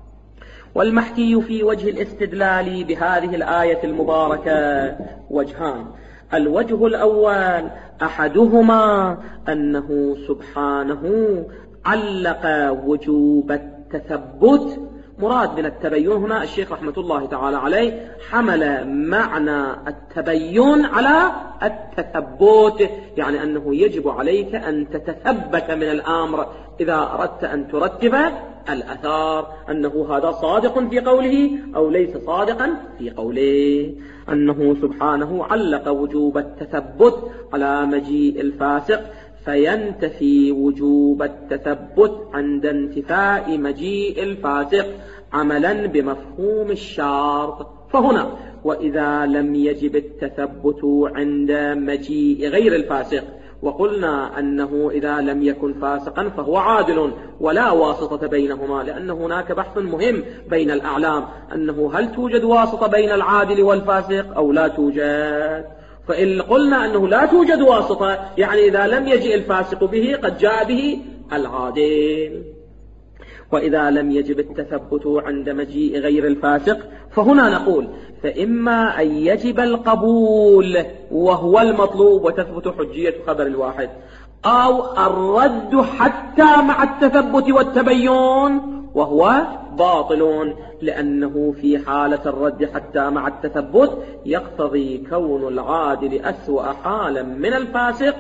A: والمحكي في وجه الاستدلال بهذه الآية المباركة وجهان. الوجه الأول أحدهما أنه سبحانه علق وجوب التثبت. مراد من التبين هنا الشيخ رحمة الله تعالى عليه حمل معنى التبين على التثبت، يعني أنه يجب عليك أن تتثبت من الأمر إذا أردت أن ترتب الأثار، أنه هذا صادق في قوله أو ليس صادقا في قوله. أنه سبحانه علق وجوب التثبت على مجيء الفاسق، فينتفي وجوب التثبت عند انتفاء مجيء الفاسق عملا بمفهوم الشرط. فهنا: وإذا لم يجب التثبت عند مجيء غير الفاسق، وقلنا أنه إذا لم يكن فاسقا فهو عادل ولا واسطة بينهما، لأن هناك بحث مهم بين الأعلام أنه هل توجد واسطة بين العادل والفاسق أو لا توجد. فإن قلنا أنه لا توجد واسطة، يعني إذا لم يجئ الفاسق به قد جاء به العادل. وإذا لم يجب التثبت عند مجيء غير الفاسق، فهنا نقول: فإما أن يجب القبول وهو المطلوب وتثبت حجية خبر الواحد، أو الرد حتى مع التثبت والتبين وهو باطل، لأنه في حالة الرد حتى مع التثبت يقتضي كون العادل أسوأ حالا من الفاسق،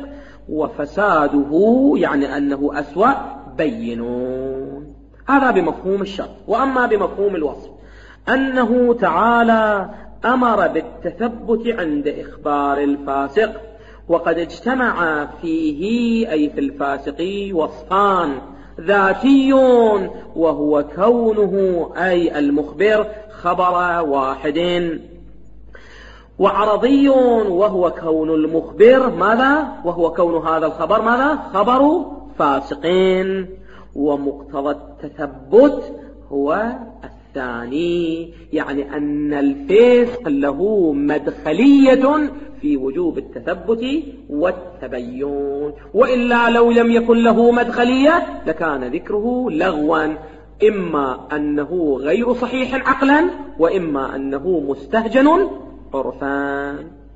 A: وفساده يعني أنه أسوأ بينون. هذا بمفهوم الشرط. وأما بمفهوم الوصف، أنه تعالى أمر بالتثبت عند إخبار الفاسق، وقد اجتمع فيه أي في الفاسق وصفان: ذاتي وهو كونه أي المخبر خبر واحد، وعرضي وهو كون المخبر ماذا؟ وهو كون هذا الخبر ماذا؟ خبر فاسقين. ومقتضى التثبت هو الثاني، يعني أن الفسق له مدخلية في وجوب التثبت والتبين، وإلا لو لم يكن له مدخلية لكان ذكره لغوا، إما أنه غير صحيح عقلا وإما أنه مستهجن عرفا.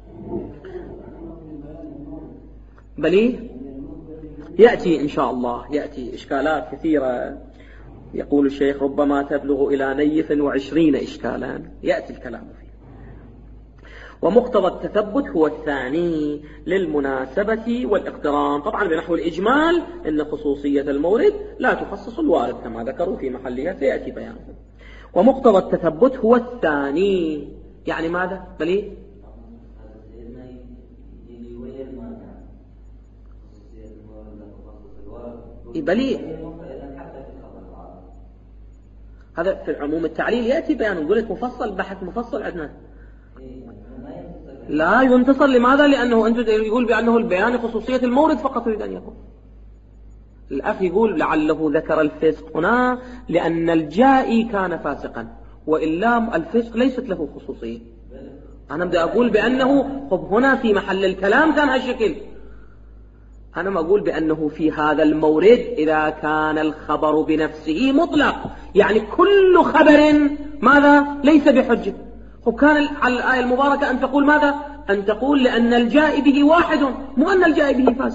A: بل يأتي إن شاء الله، يأتي إشكالات كثيرة، يقول الشيخ ربما تبلغ إلى 120 إشكالا، يأتي الكلام فيه. ومقتضى التثبت هو الثاني للمناسبة والاقتران. طبعا بنحو الإجمال إن خصوصية المورد لا تخصص الوارد كما ذكروا في محلها، سيأتي بيانه. ومقتضى التثبت هو الثاني، يعني ماذا؟ بلي هذا في العموم التعليل يأتي بيان، نقول لك مفصل، بحث مفصل عندنا لا ينتصر. لماذا؟ لأنه أنت يقول بأنه البيان خصوصية المورد فقط يريد أن يقول. الأخ يقول لعله ذكر الفسق هنا لأن الجائي كان فاسقا، وإلا الفسق ليست له خصوصية. أنا بدي أقول بأنه هنا في محل الكلام كان هالشكل، أنا ما أقول بأنه في هذا المورد إذا كان الخبر بنفسه مطلق، يعني كل خبر ماذا؟ ليس بحجة. وكان على الآية المباركة أن تقول ماذا؟ أن تقول لأن الجاء به واحد، مو أن الجاء به فاسق.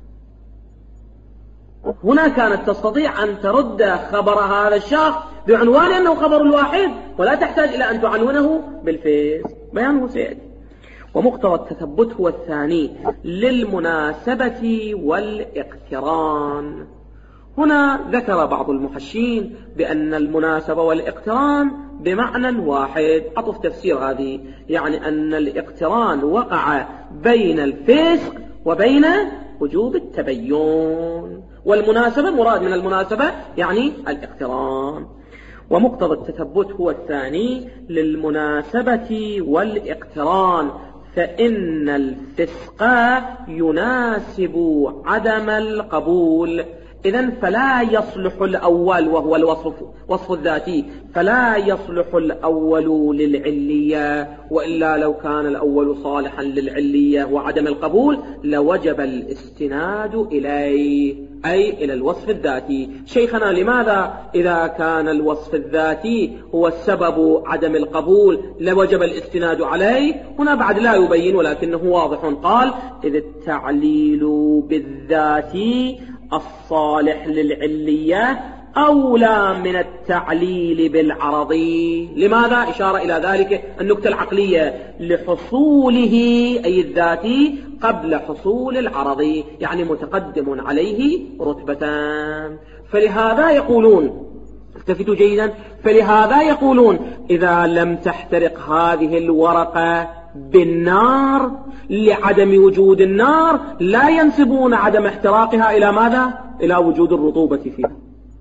A: هنا كانت تستطيع أن ترد خبر هذا الشخص بعنوان أنه خبر الواحد، ولا تحتاج إلى أن تعنونه بالفسق، بيانه سيأتي. ومقتضى التثبت هو الثاني للمناسبة والاقتران. هنا ذكر بعض المحشين بأن المناسبة والاقتران بمعنى واحد، أطف تفسير هذه، يعني أن الاقتران وقع بين الفسق وبين وجوب التبين، والمناسبة مراد من المناسبة يعني الاقتران. ومقتضى التثبت هو الثاني للمناسبة والاقتران، فإن الفسق يناسب عدم القبول. إذن فلا يصلح الأول وهو الوصف الذاتي، فلا يصلح الأول للعلية، وإلا لو كان الأول صالحا للعلية وعدم القبول لوجب الاستناد إليه، أي إلى الوصف الذاتي. شيخنا لماذا إذا كان الوصف الذاتي هو السبب عدم القبول لوجب الاستناد عليه؟ هنا بعد لا يبين ولكنه واضح، قال إذ التعليل بالذات الصالح للعلية أولى من التعليل بالعرضي. لماذا؟ إشارة إلى ذلك النكتة العقلية، لحصوله أي الذاتي قبل حصول العرضي، يعني متقدم عليه رتبتان. فلهذا يقولون، التفتوا جيدا، فلهذا يقولون إذا لم تحترق هذه الورقة بالنار لعدم وجود النار لا ينسبون عدم احتراقها إلى ماذا؟ إلى وجود الرطوبة فيها.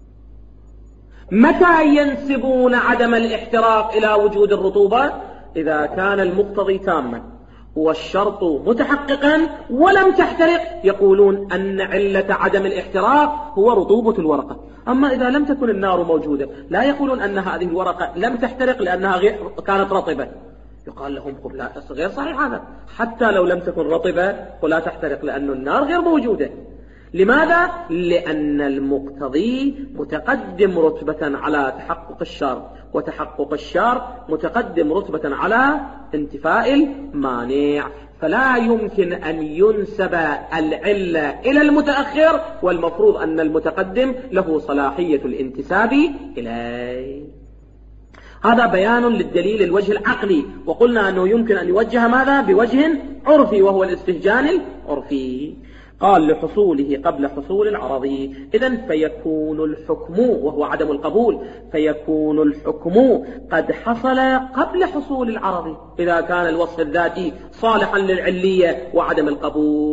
A: متى ينسبون عدم الاحتراق إلى وجود الرطوبة؟ إذا كان المقتضي تاما والشرط متحققا ولم تحترق، يقولون أن علة عدم الاحتراق هو رطوبة الورقة. أما إذا لم تكن النار موجودة لا يقولون أن هذه الورقة لم تحترق لأنها كانت رطبة، يقال لهم لا، غير صحيح هذا، حتى لو لم تكن رطبة ولا تحترق لأن النار غير موجودة. لماذا؟ لأن المقتضي متقدم رتبة على تحقق الشرط، وتحقق الشرط متقدم رتبة على انتفاء المانع، فلا يمكن أن ينسب العلة إلى المتأخر، والمفروض أن المتقدم له صلاحية الانتساب إليه. هذا بيان للدليل الوجه العقلي، وقلنا أنه يمكن أن يوجه ماذا؟ بوجه عرفي وهو الاستهجان العرفي. قال لحصوله قبل حصول العرضي. إذن فيكون الحكم وهو عدم القبول، فيكون الحكم قد حصل قبل حصول العرضي إذا كان الوصف الذاتي صالحا للعلية وعدم القبول،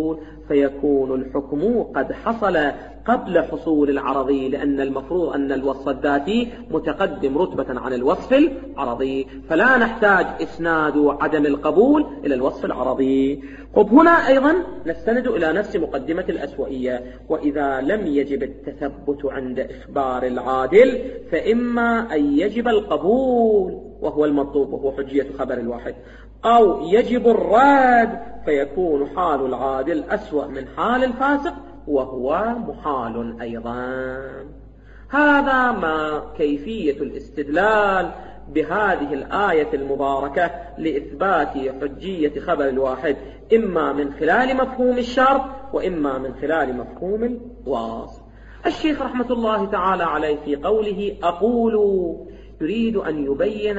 A: فيكون الحكم قد حصل قبل حصول العرضي، لأن المفروض أن الوصف الذاتي متقدم رتبة عن الوصف العرضي، فلا نحتاج إسناد عدم القبول إلى الوصف العرضي. هنا أيضا نستند إلى نفس مقدمة الأسوئية: وإذا لم يجب التثبت عند إخبار العادل فإما أن يجب القبول وهو المطلوب وهو حجية خبر الواحد، أو يجب الرد فيكون حال العادل أسوأ من حال الفاسق وهو محال أيضا. هذا ما كيفية الاستدلال بهذه الآية المباركة لإثبات حجية خبر الواحد، إما من خلال مفهوم الشرط وإما من خلال مفهوم الوصف. الشيخ رحمة الله تعالى عليه في قوله أقول يريد أن يبين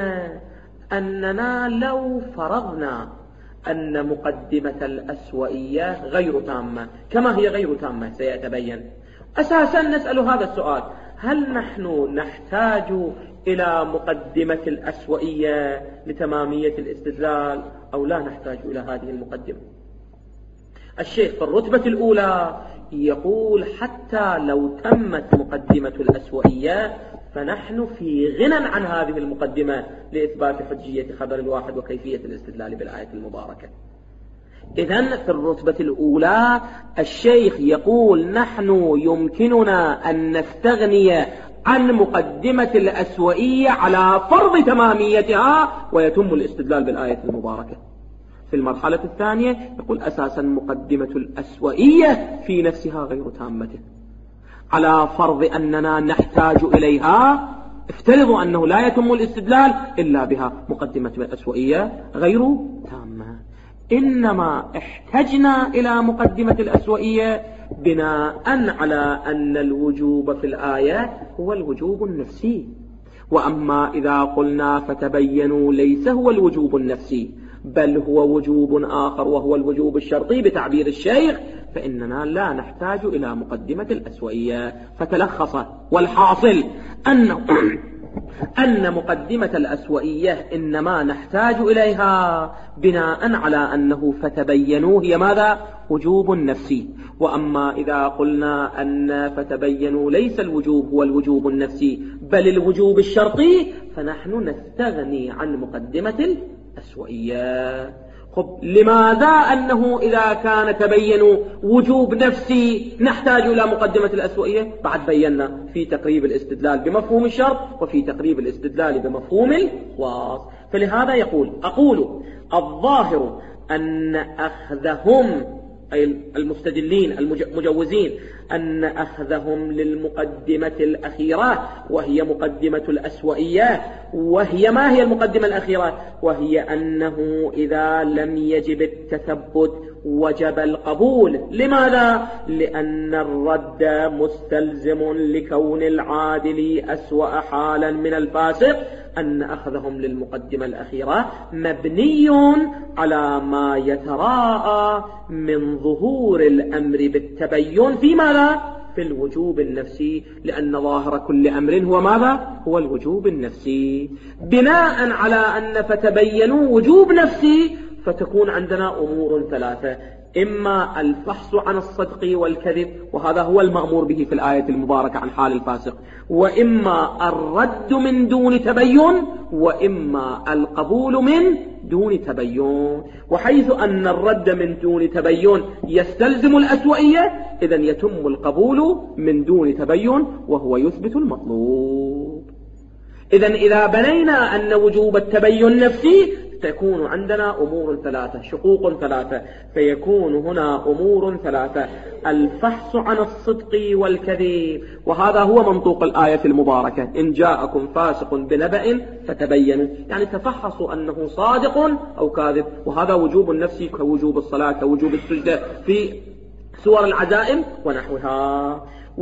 A: أننا لو فرضنا أن مقدمة الأسوئية غير تامة، كما هي غير تامة سيتبين. أساسا نسأل هذا السؤال: هل نحن نحتاج إلى مقدمة الأسوئية لتمامية الاستدلال أو لا نحتاج إلى هذه المقدمة؟ الشيخ في الرتبة الأولى يقول حتى لو تمت مقدمة الأسوئية فنحن في غنى عن هذه المقدمة لإثبات حجية خبر الواحد وكيفية الاستدلال بالآية المباركة. إذن في الرتبة الأولى الشيخ يقول نحن يمكننا أن نستغني عن مقدمة الأسوئية على فرض تماميتها ويتم الاستدلال بالآية المباركة. في المرحلة الثانية يقول أساسا مقدمة الأسوئية في نفسها غير تامة، على فرض أننا نحتاج إليها افترضوا أنه لا يتم الاستدلال إلا بها. مقدمة الأسوئية غير تامة، إنما احتجنا إلى مقدمة الأسوئية بناء على أن الوجوب في الآية هو الوجوب النفسي، وأما إذا قلنا فتبينوا ليس هو الوجوب النفسي بل هو وجوب آخر وهو الوجوب الشرطي بتعبير الشيخ، فإننا لا نحتاج إلى مقدمة الأسوئية. فتلخص والحاصل أن مقدمة الأسوئية إنما نحتاج إليها بناء على أنه فتبينوا هي ماذا؟ وجوب نفسي. وأما إذا قلنا أن فتبينوا ليس الوجوب هو الوجوب النفسي بل الوجوب الشرطي فنحن نستغني عن مقدمة الأسوئية. لماذا أنه إذا كان تبين وجوب نفسي نحتاج إلى مقدمة الأسوئية؟ بعد بينا في تقريب الاستدلال بمفهوم الشرط وفي تقريب الاستدلال بمفهوم الوصف. فلهذا يقول أقول الظاهر أن أخذهم أي المستدلين المجوزين أن أخذهم للمقدمة الأخيرة وهي مقدمة الأسوئية، وهي ما هي المقدمة الأخيرة؟ وهي أنه إذا لم يجب التثبت وجب القبول. لماذا؟ لأن الرد مستلزم لكون العادل أسوأ حالا من الفاسق. أن أخذهم للمقدمة الأخيرة مبني على ما يتراءى من ظهور الأمر بالتبين في ماذا؟ في الوجوب النفسي، لأن ظاهر كل أمر هو ماذا؟ هو الوجوب النفسي. بناء على أن فتبينوا وجوب نفسي فتكون عندنا أمور ثلاثة: إما الفحص عن الصدق والكذب وهذا هو المأمور به في الآية المباركة عن حال الفاسق، وإما الرد من دون تبين، وإما القبول من دون تبين. وحيث أن الرد من دون تبين يستلزم الأسوئية إذن يتم القبول من دون تبين وهو يثبت المطلوب. إذن إذا بنينا أن وجوب التبين نفسي تكون عندنا أمور ثلاثة، شقوق ثلاثة، فيكون هنا أمور ثلاثة: الفحص عن الصدق والكذب، وهذا هو منطوق الآية المباركة: إن جاءكم فاسق بنبأ فتبينوا، يعني تفحصوا أنه صادق أو كاذب. وهذا وجوب نفسي كوجوب الصلاة كوجوب السجدة في سور العزائم ونحوها.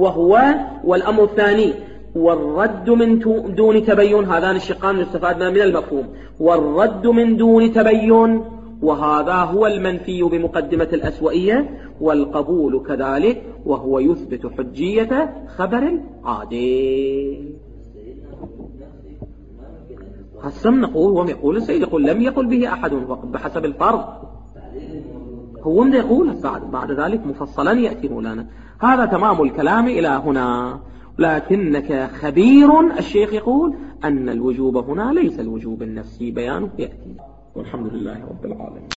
A: والأمر الثاني والرد من دون تبين، هذان الشقان يستفادنا من المفهوم. والرد من دون تبين وهذا هو المنفي بمقدمة الأسوئية، والقبول كذلك وهو يثبت حجية خبر عادل. هسم نقول وهم يقول السيد يقول لم يقل به أحد بحسب الفرض. هو من يقول بعد ذلك مفصلا يأتي مولانا. هذا تمام الكلام إلى هنا. لكنك خبير، الشيخ يقول أن الوجوب هنا ليس الوجوب النفسي، بيانه يأتي. والحمد لله رب العالمين.